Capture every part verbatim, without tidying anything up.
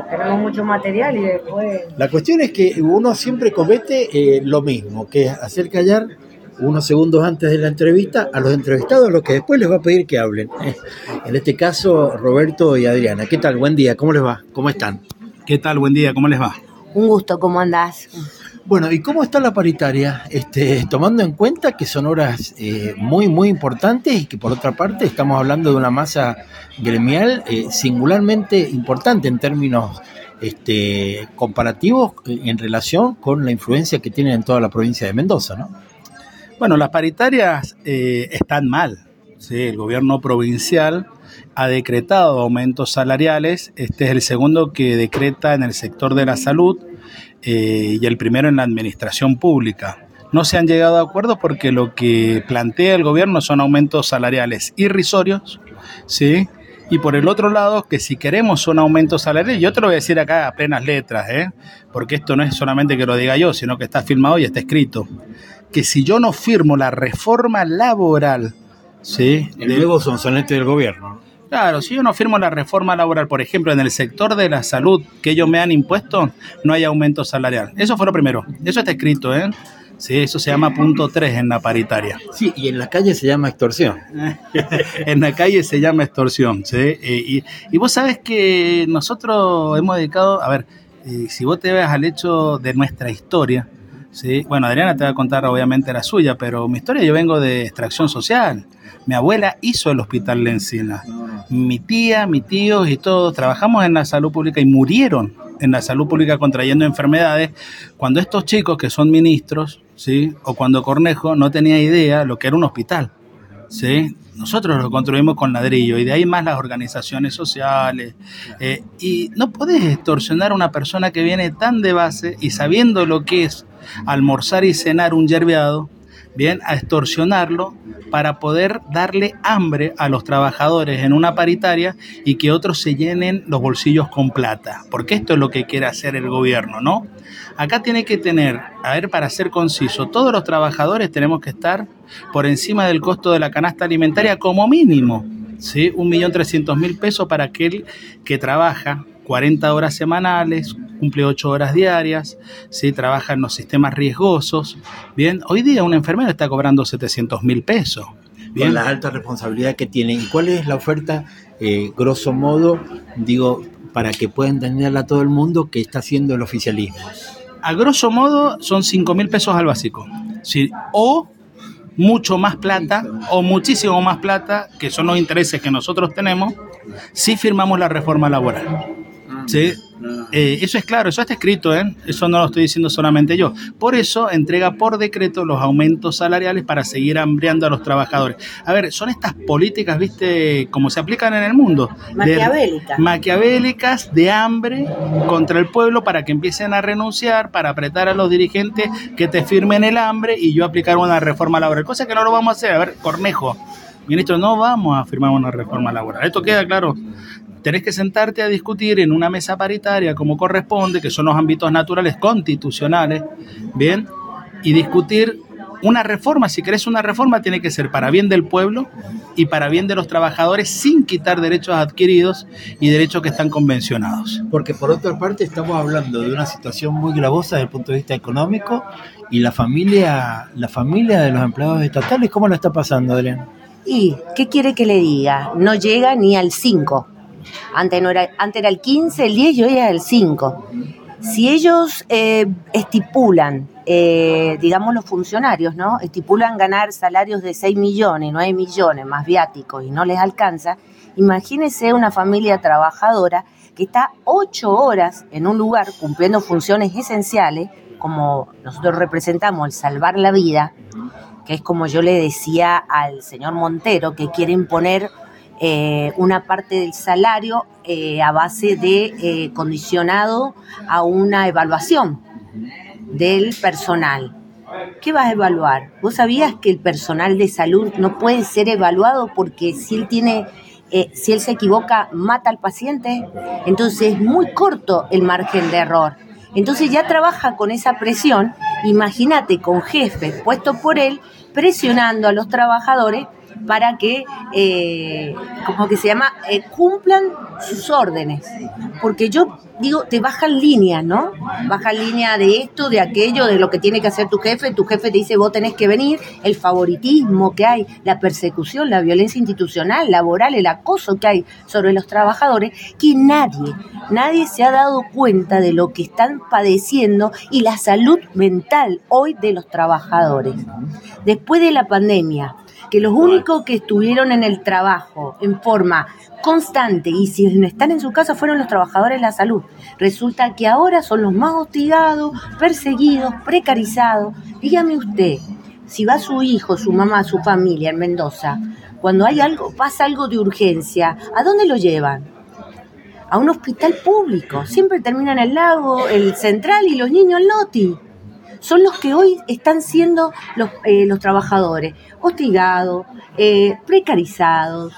tenemos mucho material y después... La cuestión es que uno siempre comete eh, lo mismo, que es hacer callar unos segundos antes de la entrevista a los entrevistados, los que después les va a pedir que hablen. En este caso, Roberto y Adriana. ¿Qué tal? Buen día, ¿cómo les va? ¿Cómo están? ¿Qué tal? Buen día, ¿cómo les va? Un gusto, ¿cómo andás? Bueno, ¿y cómo está la paritaria? Este, tomando en cuenta que son horas eh, muy, muy importantes y que por otra parte estamos hablando de una masa gremial eh, singularmente importante en términos este, comparativos eh, en relación con la influencia que tienen en toda la provincia de Mendoza, ¿no? Bueno, las paritarias eh, están mal, ¿sí? El gobierno provincial ha decretado aumentos salariales. Este es el segundo que decreta en el sector de la salud eh, y el primero en la administración pública. No se han llegado a acuerdos porque lo que plantea el gobierno son aumentos salariales irrisorios, ¿sí? Y por el otro lado, que si queremos un aumento salarial, yo te lo voy a decir acá a plenas letras, ¿eh? Porque esto no es solamente que lo diga yo, sino que está filmado y está escrito, que si yo no firmo la reforma laboral, ¿sí? El nuevo sonsonete del gobierno. Claro, si yo no firmo la reforma laboral, por ejemplo, en el sector de la salud que ellos me han impuesto, no hay aumento salarial. Eso fue lo primero. Eso está escrito, ¿eh? Sí, eso se llama punto tres en la paritaria. Sí, y en la calle se llama extorsión. En la calle se llama extorsión, ¿sí? Eh, y, y vos sabés que nosotros hemos dedicado, a ver, eh, si vos te ves al hecho de nuestra historia, ¿sí? Bueno, Adriana te va a contar obviamente la suya, pero mi historia, yo vengo de extracción social. Mi abuela hizo el hospital de Encina. Mi tía, mi tío y todos trabajamos en la salud pública y murieron en la salud pública contrayendo enfermedades cuando estos chicos que son ministros, ¿sí? O cuando Cornejo no tenía idea lo que era un hospital, ¿sí? Nosotros lo construimos con ladrillo y de ahí más las organizaciones sociales. Eh, y no podés extorsionar a una persona que viene tan de base y sabiendo lo que es almorzar y cenar un yerbeado, bien, a extorsionarlo para poder darle hambre a los trabajadores en una paritaria y que otros se llenen los bolsillos con plata, porque esto es lo que quiere hacer el gobierno, ¿no? Acá tiene que tener, a ver, para ser conciso, todos los trabajadores tenemos que estar por encima del costo de la canasta alimentaria como mínimo, ¿sí? un millón trescientos mil pesos para aquel que trabaja cuarenta horas semanales, cumple ocho horas diarias, ¿sí? Trabaja en los sistemas riesgosos. Bien, hoy día un enfermero está cobrando setecientos mil pesos. Bien. Con la alta responsabilidad que tiene. ¿Y cuál es la oferta, eh, grosso modo, digo, para que pueda entenderla todo el mundo, que está haciendo el oficialismo? A grosso modo son cinco mil pesos al básico, ¿sí? O mucho más plata, o muchísimo más plata, que son los intereses que nosotros tenemos, si firmamos la reforma laboral. ¿Sí? Eh, eso es claro, eso está escrito, ¿eh? Eso no lo estoy diciendo solamente yo. Por eso entrega por decreto los aumentos salariales para seguir hambriando a los trabajadores. A ver, son estas políticas, ¿viste? Como se aplican en el mundo. Maquiavélicas. De, maquiavélicas de hambre contra el pueblo para que empiecen a renunciar, para apretar a los dirigentes que te firmen el hambre y yo aplicar una reforma laboral. Cosa que no lo vamos a hacer. A ver, Cornejo, ministro, no vamos a firmar una reforma laboral. Esto queda claro. Tenés que sentarte a discutir en una mesa paritaria como corresponde, que son los ámbitos naturales constitucionales, ¿bien? Y discutir una reforma. Si querés una reforma, tiene que ser para bien del pueblo y para bien de los trabajadores, sin quitar derechos adquiridos y derechos que están convencionados. Porque por otra parte estamos hablando de una situación muy gravosa desde el punto de vista económico y la familia, la familia de los empleados estatales, ¿cómo la está pasando, Adrián? ¿Y qué quiere que le diga? No llega ni al cinco. Antes, no era, antes era el quince, el diez y hoy es el cinco. Si ellos eh, estipulan, eh, digamos los funcionarios, ¿no? Estipulan ganar salarios de seis millones, nueve millones más viáticos y no les alcanza, imagínense una familia trabajadora que está ocho horas en un lugar cumpliendo funciones esenciales, como nosotros representamos el salvar la vida, que es como yo le decía al señor Montero, que quiere imponer Eh, una parte del salario eh, a base de eh, condicionado a una evaluación del personal. ¿Qué vas a evaluar? ¿Vos sabías que el personal de salud no puede ser evaluado porque si él tiene, eh, si él se equivoca, mata al paciente? Entonces es muy corto el margen de error. Entonces ya trabaja con esa presión. Imagínate con jefes puestos por él presionando a los trabajadores para que, eh, como que se llama, eh, cumplan sus órdenes. Porque yo digo, te bajan línea, ¿no? Bajan línea de esto, de aquello, de lo que tiene que hacer tu jefe. Tu jefe te dice, vos tenés que venir. El favoritismo que hay, la persecución, la violencia institucional, laboral, el acoso que hay sobre los trabajadores, que nadie, nadie se ha dado cuenta de lo que están padeciendo y la salud mental hoy de los trabajadores. Después de la pandemia, que los únicos que estuvieron en el trabajo en forma constante y sin estar en su casa fueron los trabajadores de la salud. Resulta que ahora son los más hostigados, perseguidos, precarizados. Dígame usted, si va su hijo, su mamá, su familia en Mendoza, cuando hay algo, pasa algo de urgencia, ¿a dónde lo llevan? A un hospital público. Siempre terminan en el Lago, el Central y los niños en Loti. Son los que hoy están siendo los, eh, los trabajadores hostigados, eh, precarizados,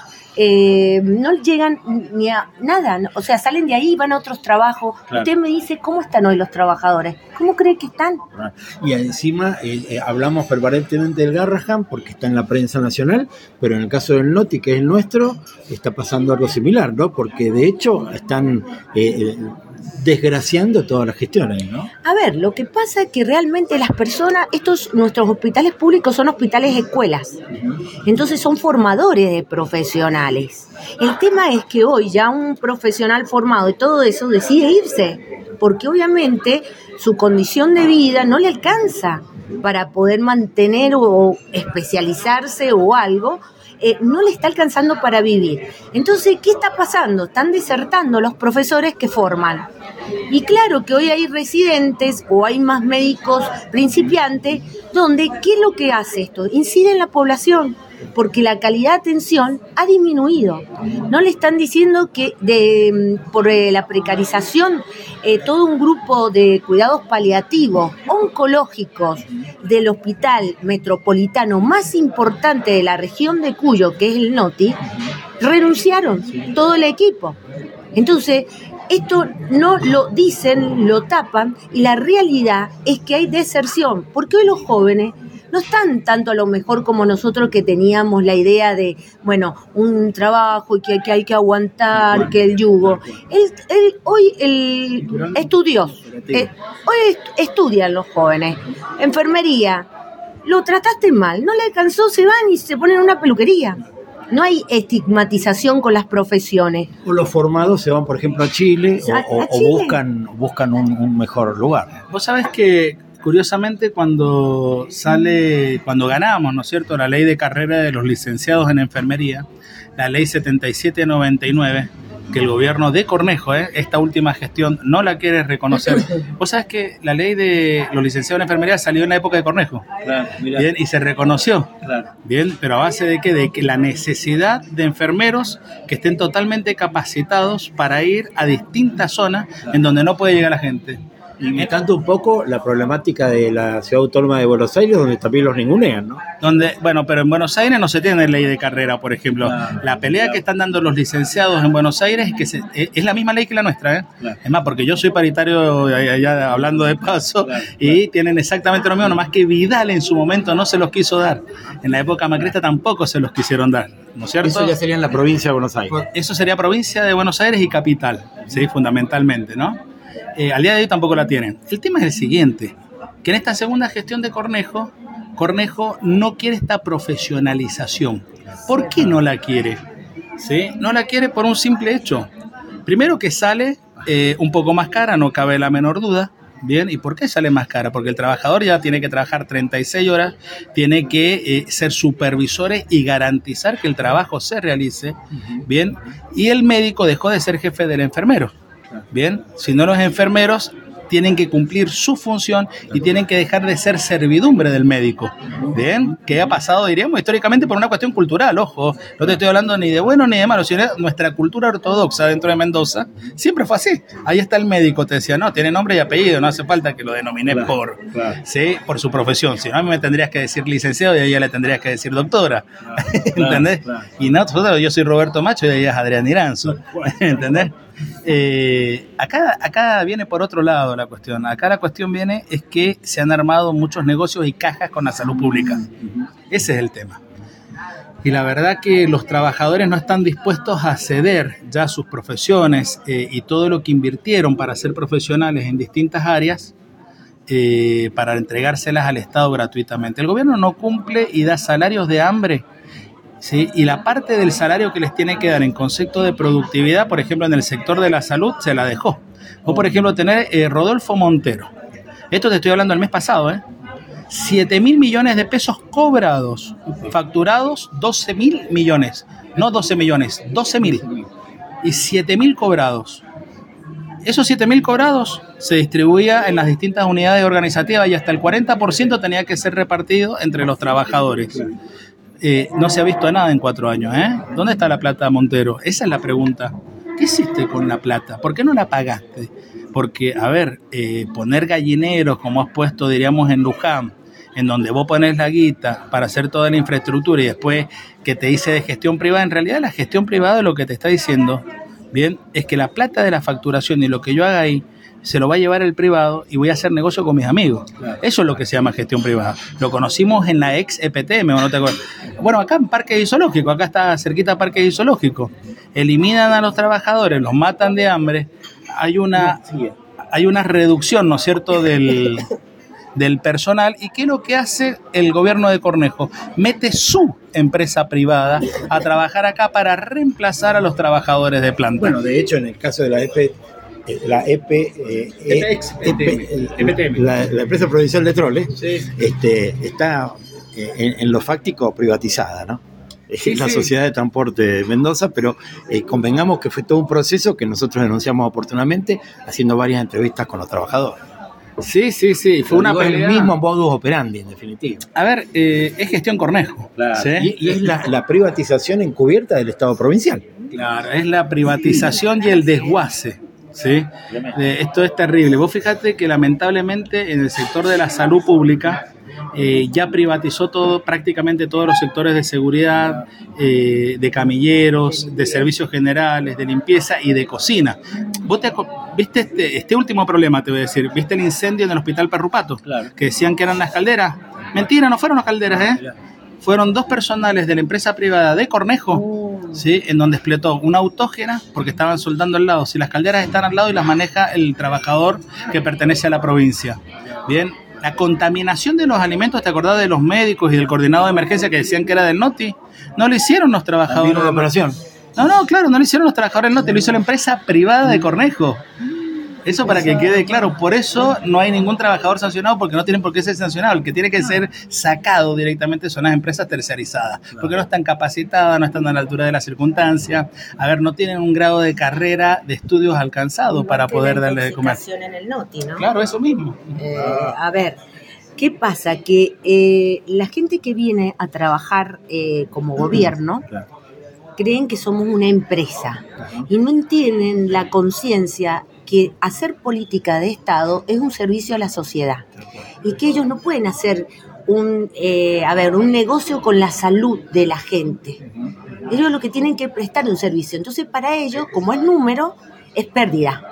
eh, no llegan ni a nada, o sea, salen de ahí y van a otros trabajos. Claro. Usted me dice, ¿cómo están hoy los trabajadores? ¿Cómo cree que están? Y encima eh, eh, hablamos permanentemente del Garrahan porque está en la prensa nacional, pero en el caso del Noti, que es el nuestro, está pasando algo similar, ¿no? Porque de hecho están eh, eh, desgraciando todas las gestiones, ¿no? A ver, lo que pasa es que realmente las personas, estos nuestros hospitales públicos son hospitales escuelas, entonces son formadores de profesionales. El tema es que hoy ya un profesional formado y todo eso decide irse, porque obviamente su condición de vida no le alcanza para poder mantener o especializarse o algo. Eh, no le está alcanzando para vivir. Entonces, ¿qué está pasando? Están desertando los profesores que forman. Y claro que hoy hay residentes o hay más médicos principiantes donde, ¿qué es lo que hace esto? Incide en la población, porque la calidad de atención ha disminuido. No le están diciendo que de, por eh, la precarización, eh, todo un grupo de cuidados paliativos, oncológicos del hospital metropolitano más importante de la región de Cuyo, que es el Noti, renunciaron todo el equipo. Entonces, esto no lo dicen, lo tapan, y la realidad es que hay deserción, porque hoy los jóvenes no están tanto a lo mejor como nosotros que teníamos la idea de, bueno, un trabajo y que, que hay que aguantar, que el yugo. Él, él, hoy el estudió, eh, hoy est- estudian los jóvenes, enfermería, lo trataste mal, no le alcanzó, se van y se ponen en una peluquería. No hay estigmatización con las profesiones. O los formados se van, por ejemplo, a Chile, a, o, a o Chile. buscan, buscan un, un mejor lugar. Vos sabés que, curiosamente, cuando sale, cuando ganamos, ¿no es cierto?, la ley de carrera de los licenciados en enfermería, la ley setenta y siete noventa y nueve, que el gobierno de Cornejo, ¿eh? esta última gestión, no la quiere reconocer. Vos sabés que la ley de los licenciados en enfermería salió en la época de Cornejo. Claro, mirá. Bien, y se reconoció. Claro. Bien, pero a base de qué? De que la necesidad de enfermeros que estén totalmente capacitados para ir a distintas zonas en donde no puede llegar la gente. Imitando un poco la problemática de la Ciudad Autónoma de Buenos Aires, donde también los ningunean, ¿no? Donde, bueno, pero en Buenos Aires no se tiene ley de carrera, por ejemplo. Claro, la pelea claro. que están dando los licenciados en Buenos Aires es que se, es la misma ley que la nuestra, ¿eh? Claro. Es más, porque yo soy paritario, allá hablando de paso, claro, claro. y tienen exactamente lo mismo, nomás que Vidal en su momento no se los quiso dar. En la época macrista tampoco se los quisieron dar, ¿no es cierto? Eso ya sería en la provincia de Buenos Aires. Eso sería provincia de Buenos Aires y capital, sí, fundamentalmente, ¿no? Eh, al día de hoy tampoco la tienen. El tema es el siguiente, que en esta segunda gestión de Cornejo, Cornejo no quiere esta profesionalización. ¿Por qué no la quiere? ¿Sí? No la quiere por un simple hecho. Primero que sale eh, un poco más cara, no cabe la menor duda. Bien, ¿y por qué sale más cara? Porque el trabajador ya tiene que trabajar treinta y seis horas, tiene que eh, ser supervisores y garantizar que el trabajo se realice. Bien, y el médico dejó de ser jefe del enfermero. Bien, si no, los enfermeros tienen que cumplir su función y tienen que dejar de ser servidumbre del médico. Bien, que ha pasado, diríamos, históricamente por una cuestión cultural, ojo, no te estoy hablando ni de bueno ni de malo, sino nuestra cultura ortodoxa dentro de Mendoza siempre fue así. Ahí está el médico, te decía, no, tiene nombre y apellido, no hace falta que lo denomine claro, por, claro. ¿sí? por su profesión, si no a mí me tendrías que decir licenciado y a ella le tendrías que decir doctora, claro, ¿entendés? Claro, claro. Y nosotros, yo soy Roberto Macho y ella es Adrián Iranzo, ¿entendés? Eh, acá, acá viene por otro lado la cuestión. Acá la cuestión viene es que se han armado muchos negocios y cajas con la salud pública. Ese es el tema. Y la verdad que los trabajadores no están dispuestos a ceder ya sus profesiones eh, y todo lo que invirtieron para ser profesionales en distintas áreas eh, para entregárselas al Estado gratuitamente. El gobierno no cumple y da salarios de hambre, ¿sí? Y la parte del salario que les tiene que dar en concepto de productividad, por ejemplo, en el sector de la salud, se la dejó. O, por ejemplo, tener eh, Rodolfo Montero. Esto te estoy hablando del mes pasado, ¿eh? siete mil millones de pesos cobrados, facturados doce mil millones, no doce millones, doce mil, y siete mil cobrados. Esos siete mil cobrados se distribuía en las distintas unidades organizativas y hasta el cuarenta por ciento tenía que ser repartido entre los trabajadores. Eh, no se ha visto nada en cuatro años, ¿eh? ¿Dónde está la plata, Montero? Esa es la pregunta. ¿Qué hiciste con la plata? ¿Por qué no la pagaste? Porque, a ver, eh, poner gallineros, como has puesto, diríamos, en Luján, en donde vos pones la guita para hacer toda la infraestructura y después que te dice de gestión privada, en realidad la gestión privada lo que te está diciendo, bien, es que la plata de la facturación y lo que yo haga ahí se lo va a llevar el privado y voy a hacer negocio con mis amigos. Claro. Eso es lo que se llama gestión privada. Lo conocimos en la ex E P T M, ¿o no te acuerdas? Bueno, acá en Parque Zoológico, acá está cerquita Parque Zoológico. Eliminan a los trabajadores, los matan de hambre. Hay una, hay una reducción, ¿no es cierto?, del, del personal. ¿Y qué es lo que hace el gobierno de Cornejo? Mete su empresa privada a trabajar acá para reemplazar a los trabajadores de planta. Bueno, de hecho, en el caso de la E P la E P, eh, E P T M, la, la empresa provincial de Trole, sí. este, está en, en lo fáctico privatizada, ¿no? Es sí, la sí. Sociedad de Transporte de Mendoza, pero eh, convengamos que fue todo un proceso que nosotros denunciamos oportunamente, haciendo varias entrevistas con los trabajadores. Sí, sí, sí, fue una pelea. El mismo modus operandi, en definitiva. A ver, eh, es gestión Cornejo. Claro. ¿Sí? Y, y es la, la privatización encubierta del Estado provincial. Claro, es la privatización y el desguace. Sí, eh, esto es terrible. Vos fíjate que lamentablemente en el sector de la salud pública eh, ya privatizó todo, prácticamente todos los sectores de seguridad, eh, de camilleros, de servicios generales, de limpieza y de cocina. Vos te, viste este, este último problema, te voy a decir, viste el incendio en el Hospital Perrupato, claro, que decían que eran las calderas. Mentira, no fueron las calderas, ¿eh? Fueron dos personales de la empresa privada de Cornejo, uh. ¿sí? En donde explotó una autógena porque estaban soldando al lado. Si las calderas están al lado y las maneja el trabajador que pertenece a la provincia. Bien, la contaminación de los alimentos, ¿te acordás de los médicos y del coordinado de emergencia que decían que era del Noti? No lo hicieron los trabajadores de operación. No, no, claro, no lo hicieron los trabajadores del Noti, lo hizo la empresa privada de Cornejo. Eso para que quede claro, por eso no hay ningún trabajador sancionado, porque no tienen por qué ser sancionado. El que tiene que ser sacado directamente son las empresas terciarizadas, porque no están capacitadas, no están a la altura de las circunstancias, a ver, no tienen un grado de carrera, de estudios alcanzado no para poder darle de comer. En el Noti, ¿no? Claro, eso mismo. Eh, a ver, ¿qué pasa? Que eh, la gente que viene a trabajar eh, como gobierno, claro, creen que somos una empresa, claro, y no entienden la conciencia que hacer política de Estado es un servicio a la sociedad y que ellos no pueden hacer un, eh, a ver, un negocio con la salud de la gente. Ellos lo que tienen que prestar es un servicio. Entonces, para ellos, como es número, es pérdida.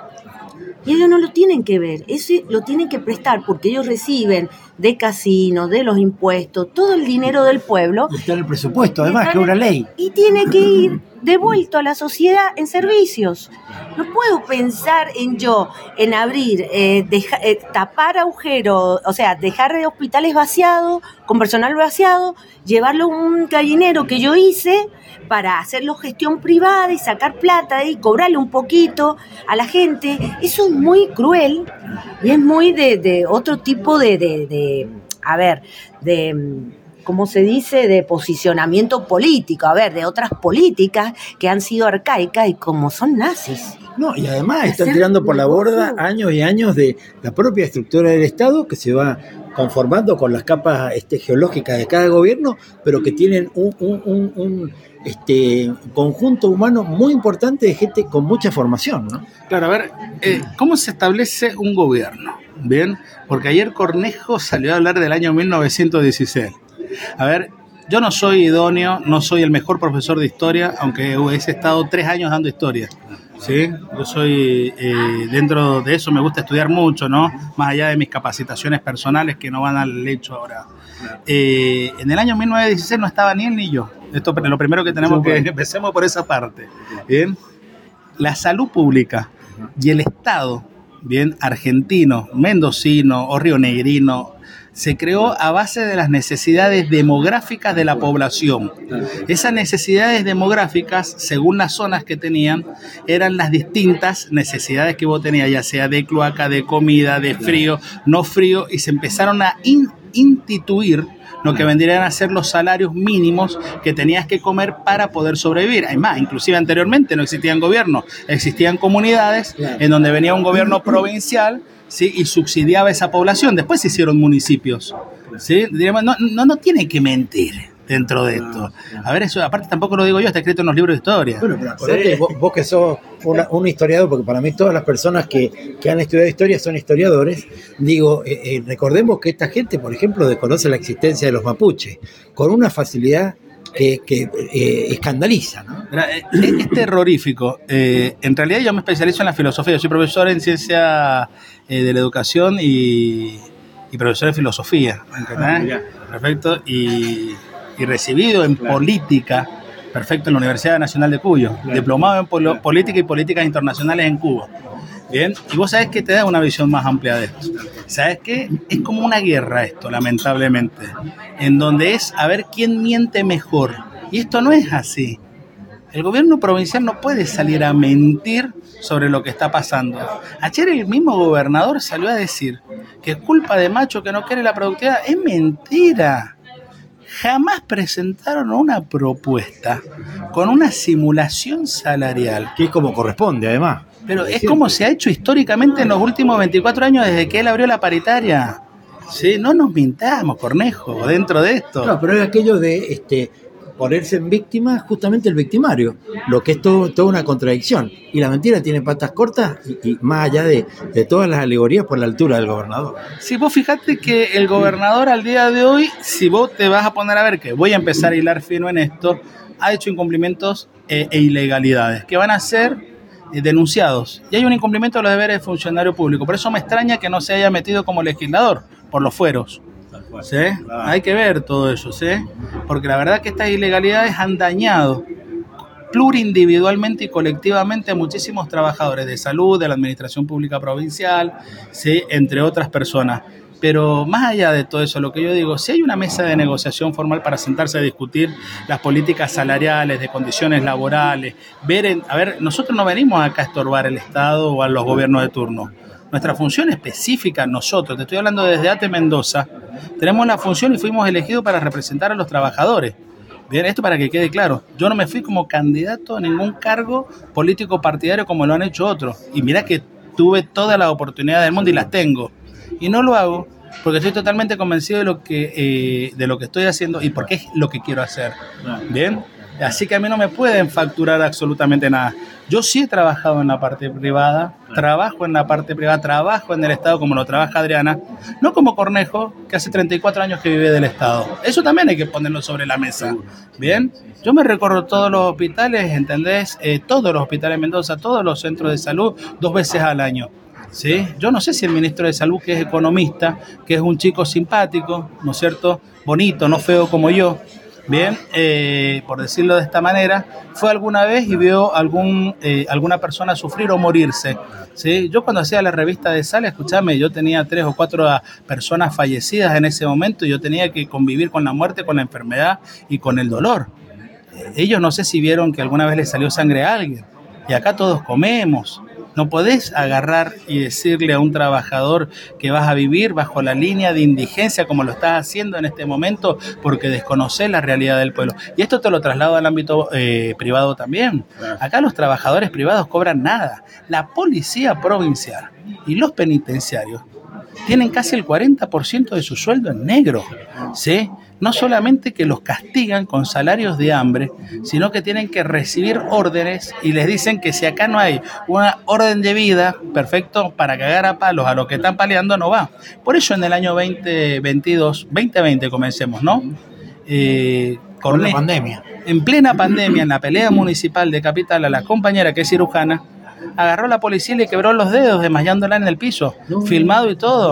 Y ellos no lo tienen que ver, eso lo tienen que prestar porque ellos reciben de casinos, de los impuestos, todo el dinero del pueblo. Y está en el presupuesto, además, que es una ley. Y tiene que ir devuelto a la sociedad en servicios. No puedo pensar en yo, en abrir, eh, deja, eh, tapar agujeros, o sea, dejar hospitales vaciados, con personal vaciado, llevarlo a un gallinero que yo hice para hacerlo gestión privada y sacar plata y cobrarle un poquito a la gente. Eso es muy cruel y es muy de, de otro tipo de, de, de, a ver, de... ¿cómo se dice?, de posicionamiento político, a ver, de otras políticas que han sido arcaicas y como son nazis. No, y además están tirando por la borda años y años de la propia estructura del Estado que se va conformando con las capas este, geológicas de cada gobierno, pero que tienen un, un, un, un este, conjunto humano muy importante de gente con mucha formación, ¿no? Claro, a ver, eh, ¿cómo se establece un gobierno? Bien, porque ayer Cornejo salió a hablar del año mil novecientos dieciséis. A ver, yo no soy idóneo, no soy el mejor profesor de historia, aunque he estado tres años dando historia, ¿sí? Yo soy, eh, dentro de eso me gusta estudiar mucho, ¿no? Más allá de mis capacitaciones personales que no van al hecho ahora. Eh, en el año mil novecientos dieciséis no estaba ni él ni yo. Esto es lo primero que tenemos que empecemos por esa parte. Bien, la salud pública y el Estado, bien, argentino, mendocino o rionegrino, se creó a base de las necesidades demográficas de la población. Esas necesidades demográficas, según las zonas que tenían, eran las distintas necesidades que vos tenías, ya sea de cloaca, de comida, de frío, no frío, y se empezaron a in- instituir lo que vendrían a ser los salarios mínimos que tenías que comer para poder sobrevivir. Hay más, inclusive anteriormente no existían gobiernos, existían comunidades en donde venía un gobierno provincial, ¿sí? Y subsidiaba esa población. Después se hicieron municipios, ¿sí? Diríamos, no, no, no tiene que mentir dentro de esto. A ver, eso aparte tampoco lo digo yo, está escrito en los libros de historia. Bueno, pero acordate, ¿sí? vos, vos que sos una, un historiador, porque para mí todas las personas que, que han estudiado historia son historiadores, digo, eh, eh, recordemos que esta gente, por ejemplo, desconoce la existencia de los mapuches, con una facilidad que, que eh, escandaliza, ¿no? Es, es terrorífico. Eh, en realidad yo me especializo en la filosofía, yo soy profesor en ciencia eh, de la educación y, y profesor de filosofía, ¿entendés? Ah, perfecto, y... y recibido en claro. política, perfecto, en la Universidad Nacional de Cuyo, claro. diplomado en polo, política y políticas internacionales en Cuba. Bien, y vos sabés que te da una visión más amplia de esto. Sabés que es como una guerra esto, lamentablemente, en donde es a ver quién miente mejor. Y esto no es así. El gobierno provincial no puede salir a mentir sobre lo que está pasando. Ayer el mismo gobernador salió a decir que es culpa de Macho que no quiere la productividad. Es mentira. Jamás presentaron una propuesta con una simulación salarial. Que es como corresponde, además. Pero es como se ha hecho históricamente en los últimos veinticuatro años desde que él abrió la paritaria. Sí, no nos mintamos, Cornejo, dentro de esto. No, pero es aquello de este, ponerse en víctima justamente el victimario, lo que es todo, toda una contradicción. Y la mentira tiene patas cortas y, y más allá de, de todas las alegorías por la altura del gobernador. Si vos fijate que el gobernador al día de hoy, si vos te vas a poner a ver que voy a empezar a hilar fino en esto, ha hecho incumplimientos eh, e ilegalidades que van a ser eh, denunciados. Y hay un incumplimiento de los deberes de funcionario público. Por eso me extraña que no se haya metido como legislador por los fueros. ¿Sí? Hay que ver todo eso, ¿sí? Porque la verdad que estas ilegalidades han dañado plurindividualmente y colectivamente a muchísimos trabajadores de salud, de la administración pública provincial, ¿sí? Entre otras personas. Pero más allá de todo eso, lo que yo digo, si hay una mesa de negociación formal para sentarse a discutir las políticas salariales, de condiciones laborales, ver, en, a ver, nosotros no venimos acá a estorbar el Estado o a los gobiernos de turno. Nuestra función específica, nosotros, te estoy hablando desde A T E Mendoza, tenemos la función y fuimos elegidos para representar a los trabajadores. Bien, esto para que quede claro, yo no me fui como candidato a ningún cargo político partidario como lo han hecho otros. Y mira que tuve todas las oportunidades del mundo y las tengo. Y no lo hago porque estoy totalmente convencido de lo que, eh, de lo que estoy haciendo y porque es lo que quiero hacer. Bien, así que a mí no me pueden facturar absolutamente nada. Yo sí he trabajado en la parte privada, trabajo en la parte privada, trabajo en el Estado como lo trabaja Adriana, no como Cornejo, que hace treinta y cuatro años que vive del Estado. Eso también hay que ponerlo sobre la mesa. Bien, yo me recorro todos los hospitales, ¿entendés? Eh, todos los hospitales de Mendoza, todos los centros de salud, dos veces al año. ¿Sí? Yo no sé si el ministro de Salud, que es economista, que es un chico simpático, ¿no es cierto? Bonito, no feo como yo. Bien, eh, por decirlo de esta manera, fue alguna vez y vio algún eh, alguna persona sufrir o morirse. ¿Sí? Yo cuando hacía la revista de Sala, escúchame, yo tenía tres o cuatro personas fallecidas en ese momento y yo tenía que convivir con la muerte, con la enfermedad y con el dolor. Eh, ellos no sé si vieron que alguna vez les salió sangre a alguien. Y acá todos comemos. No podés agarrar y decirle a un trabajador que vas a vivir bajo la línea de indigencia como lo estás haciendo en este momento porque desconoces la realidad del pueblo. Y esto te lo traslado al ámbito eh, privado también. Acá los trabajadores privados cobran nada. La policía provincial y los penitenciarios tienen casi el cuarenta por ciento de su sueldo en negro, ¿sí? No solamente que los castigan con salarios de hambre, sino que tienen que recibir órdenes y les dicen que si acá no hay una orden de vida, perfecto, para cagar a palos a los que están paleando, no va. Por eso en el año veinte veintidós, veinte veinte comencemos, ¿no? Eh, con la pandemia. En plena pandemia, en la pelea municipal de Capital, a la compañera que es cirujana, agarró a la policía y le quebró los dedos desmayándola en el piso, no. Filmado y todo.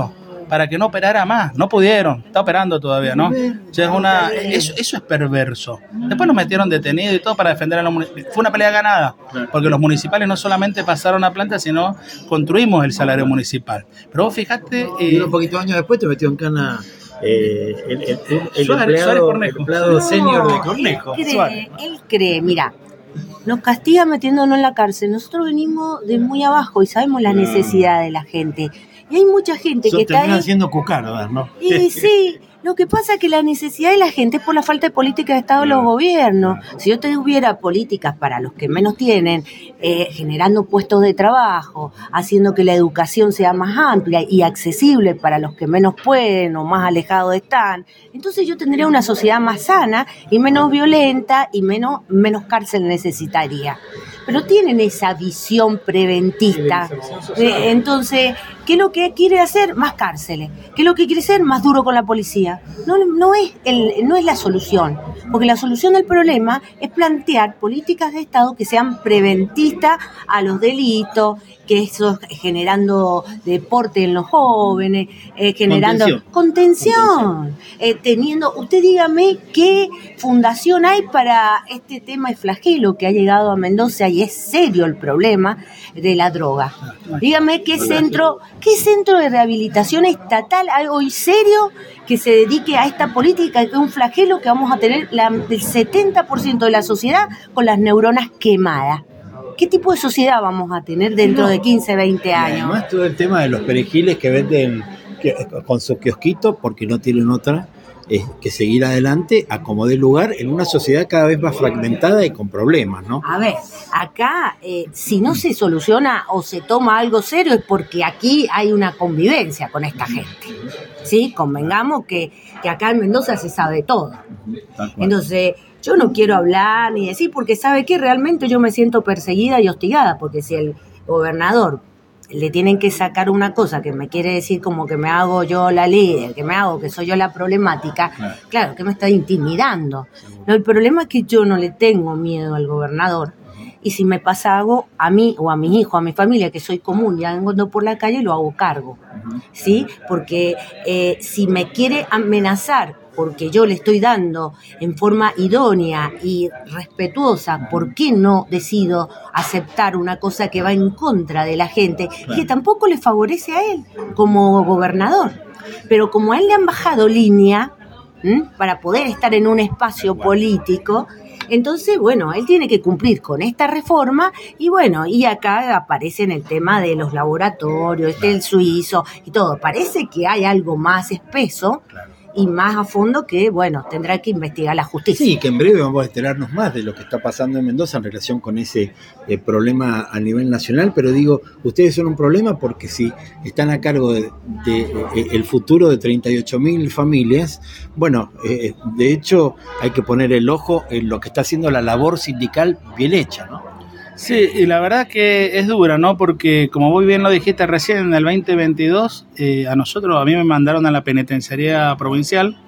para que no operara más. No pudieron, está operando todavía, ¿no? O sea, es una, eso, eso es perverso. Después nos metieron detenidos y todo para defender a los municipales. Fue una pelea ganada, porque los municipales no solamente pasaron a planta, sino construimos el salario municipal. Pero vos fijate... Eh, y unos poquitos años después te metió en cana... Eh, el, el, el, Suárez, empleado, Suárez el empleado no, senior de Cornejo. Él cree, él cree, mira, nos castiga metiéndonos en la cárcel. Nosotros venimos de muy abajo y sabemos la necesidad de la gente. Y hay mucha gente Eso que está ahí... haciendo cucardas, ¿no? Y sí, lo que pasa es que la necesidad de la gente es por la falta de política de Estado de los gobiernos. Si yo tuviera políticas para los que menos tienen, eh, generando puestos de trabajo, haciendo que la educación sea más amplia y accesible para los que menos pueden o más alejados están, entonces yo tendría una sociedad más sana y menos violenta y menos, menos cárcel necesitaría. Pero tienen esa visión preventista. Eh, entonces, ¿qué es lo que quiere hacer? Más cárceles. ¿Qué es lo que quiere hacer? Más duro con la policía. No, no, es el, no es la solución. Porque la solución del problema es plantear políticas de Estado que sean preventistas a los delitos, que eso generando deporte en los jóvenes, eh, generando contención, contención. Eh, teniendo, usted dígame qué fundación hay para este tema de flagelo que ha llegado a Mendoza y es serio el problema de la droga. Dígame qué centro, qué centro de rehabilitación estatal hay hoy serio que se dedique a esta política, que es un flagelo que vamos a tener la, el setenta por ciento de la sociedad con las neuronas quemadas. ¿Qué tipo de sociedad vamos a tener dentro no. de quince, veinte años? Y además todo el tema de los perejiles que venden que, con su kiosquito porque no tienen otra eh, que seguir adelante a como dé lugar en una sociedad cada vez más fragmentada y con problemas, ¿no? A ver, acá eh, si no se soluciona o se toma algo serio es porque aquí hay una convivencia con esta gente, ¿sí? Convengamos que, que acá en Mendoza se sabe todo. Entonces... yo no quiero hablar ni decir, porque sabe que realmente yo me siento perseguida y hostigada, porque si el gobernador le tienen que sacar una cosa que me quiere decir como que me hago yo la líder, que me hago que soy yo la problemática, claro, claro que me está intimidando. No, el problema es que yo no le tengo miedo al gobernador, y si me pasa algo a mí o a mis hijos, a mi familia, que soy común, ya ando por la calle, lo hago cargo, ¿sí? Porque eh, si me quiere amenazar porque yo le estoy dando en forma idónea y respetuosa, ¿por qué no decido aceptar una cosa que va en contra de la gente y que tampoco le favorece a él como gobernador? Pero como a él le han bajado línea, ¿m? para poder estar en un espacio político, entonces, bueno, él tiene que cumplir con esta reforma y bueno, y acá aparece en el tema de los laboratorios, este el suizo y todo. Parece que hay algo más espeso y más a fondo que, bueno, tendrá que investigar la justicia. Sí, que en breve vamos a enterarnos más de lo que está pasando en Mendoza en relación con ese eh, problema a nivel nacional, pero digo, ustedes son un problema porque si están a cargo de, de, de el futuro de treinta y ocho mil familias, bueno, eh, de hecho hay que poner el ojo en lo que está haciendo la labor sindical bien hecha, ¿no? Sí, y la verdad que es dura, ¿no? Porque como muy bien lo dijiste recién, en el veinte veintidós, eh, a nosotros, a mí me mandaron a la penitenciaría provincial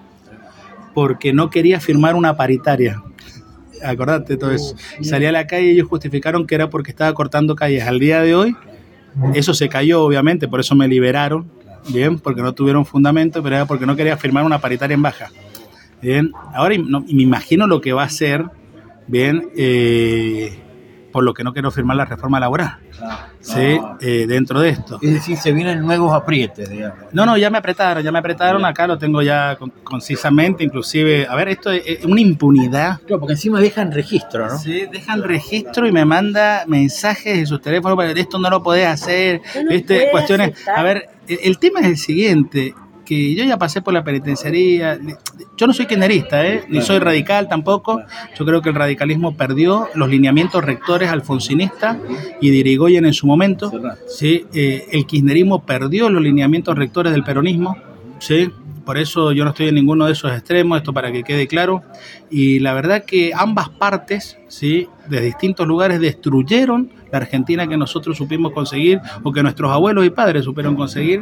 porque no quería firmar una paritaria. Acordate todo eso. Salí a la calle y ellos justificaron que era porque estaba cortando calles. Al día de hoy, eso se cayó, obviamente, por eso me liberaron, bien, porque no tuvieron fundamento, pero era porque no quería firmar una paritaria en baja. Bien, ahora no, me imagino lo que va a hacer, bien, eh... por lo que no quiero firmar la reforma laboral, ¿sí? Eh, dentro de esto. Es decir, se vienen nuevos aprietes, digamos. No, no, ya me apretaron, ya me apretaron, acá lo tengo ya con, concisamente, inclusive, a ver, esto es, es una impunidad. Claro, porque encima dejan registro, ¿no? Sí, dejan registro y me manda mensajes de sus teléfonos para esto no lo podés hacer, no este, cuestiones. Aceptar. A ver, el, el tema es el siguiente, que yo ya pasé por la penitenciaría, yo no soy kirchnerista, ¿eh? ni soy radical tampoco, yo creo que el radicalismo perdió los lineamientos rectores alfonsinistas y de Irigoyen en su momento, ¿sí? eh, el kirchnerismo perdió los lineamientos rectores del peronismo, ¿sí? Por eso yo no estoy en ninguno de esos extremos, esto para que quede claro, y la verdad que ambas partes, ¿sí? de distintos lugares destruyeron la Argentina que nosotros supimos conseguir o que nuestros abuelos y padres supieron conseguir.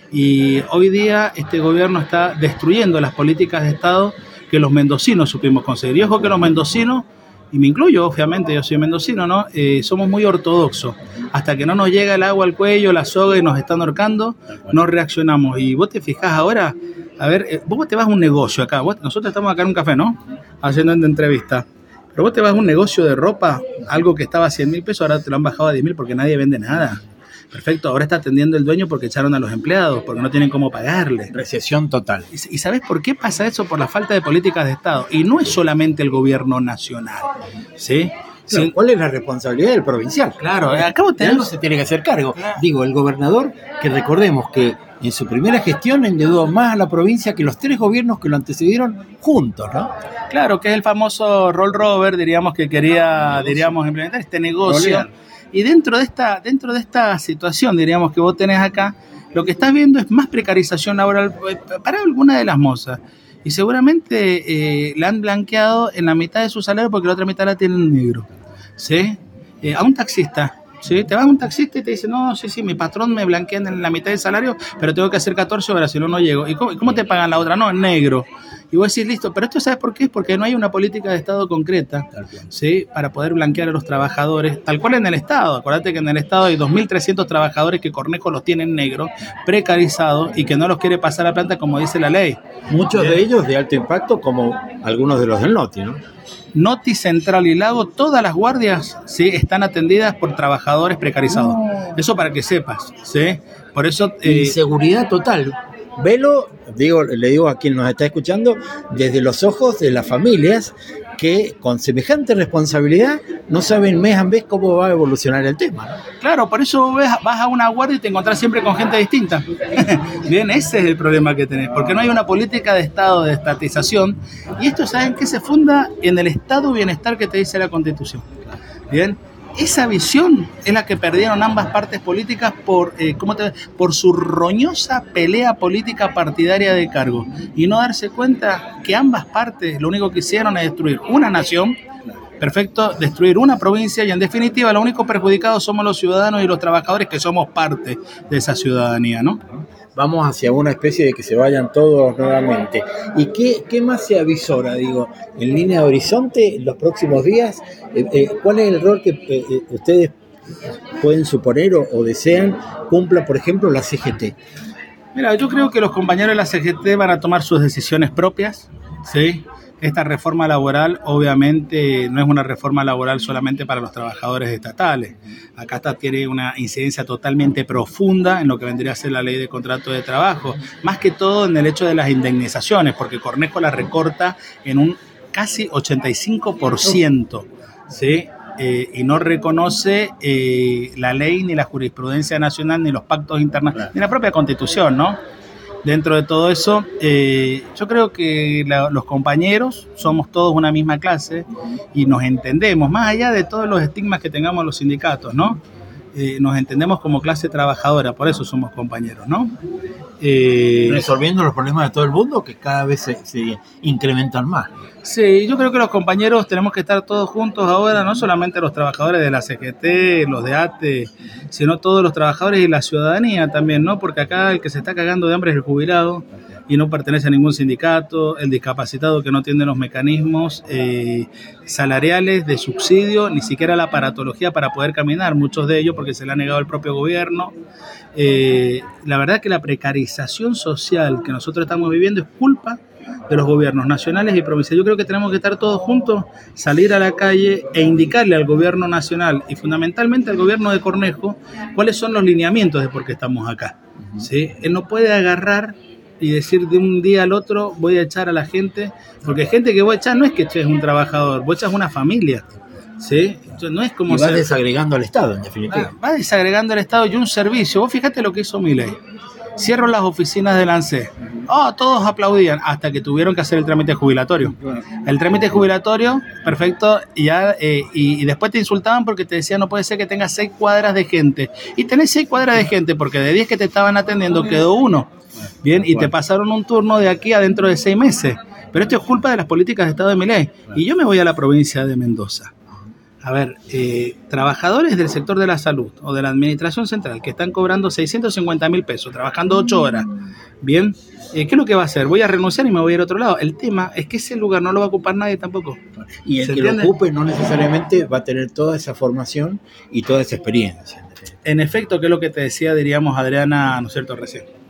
Y hoy día este gobierno está destruyendo las políticas de Estado que los mendocinos supimos conseguir. Y ojo que los mendocinos y me incluyo, obviamente, yo soy mendocino, ¿no? Eh, somos muy ortodoxos. Hasta que no nos llega el agua al cuello, la soga y nos están ahorcando, no reaccionamos. Y vos te fijás ahora, a ver, eh, vos te vas a un negocio acá, vos, nosotros estamos acá en un café, ¿no? Haciendo una entrevista. Pero vos te vas a un negocio de ropa, algo que estaba a cien mil pesos, ahora te lo han bajado a diez mil porque nadie vende nada. Perfecto, ahora está atendiendo el dueño porque echaron a los empleados, porque no tienen cómo pagarle. Recesión total. ¿Y sabes por qué pasa eso? Por la falta de políticas de Estado. Y no es solamente el gobierno nacional, ¿sí? Claro, ¿cuál es la responsabilidad del provincial? Claro, acabo de no se tiene que hacer cargo. Claro. Digo, el gobernador, que recordemos que en su primera gestión endeudó más a la provincia que los tres gobiernos que lo antecedieron juntos, ¿no? Claro, que es el famoso roll rover, diríamos, que quería, diríamos, implementar este negocio. Rolear. Y dentro de esta dentro de esta situación, diríamos, que vos tenés acá, lo que estás viendo es más precarización laboral para alguna de las mozas. Y seguramente eh, la han blanqueado en la mitad de su salario porque la otra mitad la tienen negro. ¿Sí? Eh, a un taxista. ¿Sí? Te vas a un taxista y te dice, no, sí, sí, mi patrón me blanquea en la mitad del salario, pero tengo que hacer catorce horas, si no, no llego. ¿Y cómo, cómo te pagan la otra? No, en negro. Y vos decís, listo, pero esto, ¿sabes por qué? Porque no hay una política de Estado concreta, ¿sí? Para poder blanquear a los trabajadores, tal cual en el Estado. Acuérdate que en el Estado hay dos mil trescientos trabajadores que Cornejo los tiene en negro, precarizados, y que no los quiere pasar a planta como dice la ley. Muchos de ellos de alto impacto, como algunos de los del Noti, ¿no? Noti, Central y Lago, todas las guardias, ¿sí?, están atendidas por trabajadores precarizados. No. Eso para que sepas, ¿sí? Por eso... Eh, Inseguridad total. Velo, digo, le digo a quien nos está escuchando, desde los ojos de las familias que con semejante responsabilidad no saben mes a mes cómo va a evolucionar el tema, ¿no? Claro, por eso ves, vas a una guardia y te encontrás siempre con gente distinta. Bien, ese es el problema que tenés, porque no hay una política de Estado de estatización, y esto, ¿saben qué? Se funda en el estado de bienestar que te dice la Constitución. Bien, esa visión es la que perdieron ambas partes políticas por, eh, ¿cómo te, por su roñosa pelea política partidaria de cargo, y no darse cuenta que ambas partes lo único que hicieron es destruir una nación, perfecto, destruir una provincia, y en definitiva lo único perjudicados somos los ciudadanos y los trabajadores, que somos parte de esa ciudadanía, ¿no? Vamos hacia una especie de que se vayan todos nuevamente. ¿Y qué, qué más se avisora, digo, en línea de horizonte en los próximos días? Eh, eh, ¿Cuál es el rol que eh, ustedes pueden suponer o, o desean cumpla, por ejemplo, la C G T? Mira, yo creo que los compañeros de la C G T van a tomar sus decisiones propias, ¿sí? Esta reforma laboral obviamente no es una reforma laboral solamente para los trabajadores estatales. Acá está, tiene una incidencia totalmente profunda en lo que vendría a ser la ley de contrato de trabajo, más que todo en el hecho de las indemnizaciones, porque Cornejo la recorta en un casi ochenta y cinco por ciento, ¿sí? Eh, y no reconoce eh, la ley, ni la jurisprudencia nacional, ni los pactos internacionales, ni la propia Constitución, ¿no? Dentro de todo eso, eh, yo creo que la, los compañeros somos todos una misma clase y nos entendemos, más allá de todos los estigmas que tengamos los sindicatos, ¿no? Eh, nos entendemos como clase trabajadora, por eso somos compañeros, ¿no? Eh, Resolviendo los problemas de todo el mundo, que cada vez se, se incrementan más. Sí, yo creo que los compañeros tenemos que estar todos juntos ahora, no solamente los trabajadores de la C G T, los de A T E, sino todos los trabajadores y la ciudadanía también, ¿no? Porque acá el que se está cagando de hambre es el jubilado y no pertenece a ningún sindicato, el discapacitado que no tiene los mecanismos eh, salariales de subsidio, ni siquiera la aparatología para poder caminar, muchos de ellos porque se le ha negado el propio gobierno. Eh, la verdad que la precarización social que nosotros estamos viviendo es culpa de los gobiernos nacionales y provinciales. Yo creo que tenemos que estar todos juntos, salir a la calle e indicarle al gobierno nacional y fundamentalmente al gobierno de Cornejo cuáles son los lineamientos de por qué estamos acá, ¿sí? Él no puede agarrar y decir de un día al otro voy a echar a la gente, porque gente que voy a echar no es que eches un trabajador, vos echas una familia, ¿sí? No es como y va desagregando al Estado, en definitiva. Va, va desagregando al Estado y un servicio. Vos fíjate lo que hizo Milei. Cierro las oficinas del ANSES. Oh, todos aplaudían hasta que tuvieron que hacer el trámite jubilatorio. El trámite jubilatorio, perfecto, y, ya, eh, y, y después te insultaban porque te decían no puede ser que tengas seis cuadras de gente. Y tenés seis cuadras de gente porque de diez que te estaban atendiendo quedó uno. Bien, y te pasaron un turno de aquí a dentro de seis meses. Pero esto es culpa de las políticas de Estado de Milei. Y yo me voy a la provincia de Mendoza. A ver, eh, trabajadores del sector de la salud o de la administración central que están cobrando seiscientos cincuenta mil pesos, trabajando ocho horas, bien, eh, ¿qué es lo que va a hacer? Voy a renunciar y me voy a ir a otro lado. El tema es que ese lugar no lo va a ocupar nadie tampoco. Y el que entiende? Lo ocupe no necesariamente va a tener toda esa formación y toda esa experiencia. En efecto, que es lo que te decía, diríamos, Adriana, ¿no es cierto?, recién.